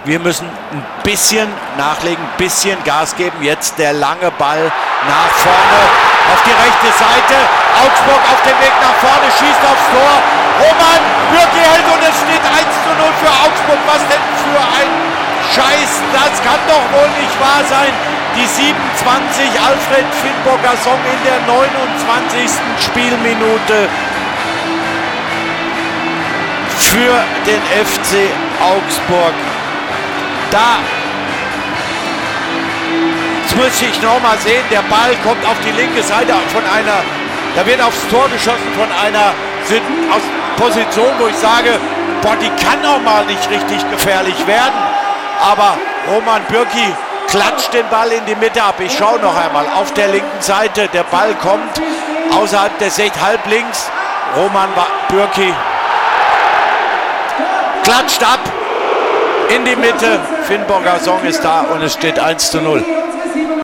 Wir müssen ein bisschen nachlegen, ein bisschen Gas geben. Jetzt der lange Ball nach vorne auf die rechte Seite. Augsburg auf dem Weg nach vorne, schießt aufs Tor. Roman Bürki hält und es steht 1:0 für Augsburg. Was denn für ein Scheiß, das kann doch wohl nicht wahr sein. Die 27, Alfred Finnbogason in der 29. Spielminute für den FC Augsburg. Jetzt muss ich noch mal sehen, der Ball kommt auf die linke Seite da wird aufs Tor geschossen von einer Position, wo ich sage, boah, die kann auch mal nicht richtig gefährlich werden. Aber Roman Bürki klatscht den Ball in die Mitte ab. Ich schaue noch einmal auf der linken Seite. Der Ball kommt außerhalb der Sicht, halb links. Roman Bürki klatscht ab in die Mitte. Finnbogason ist da und es steht 1:0.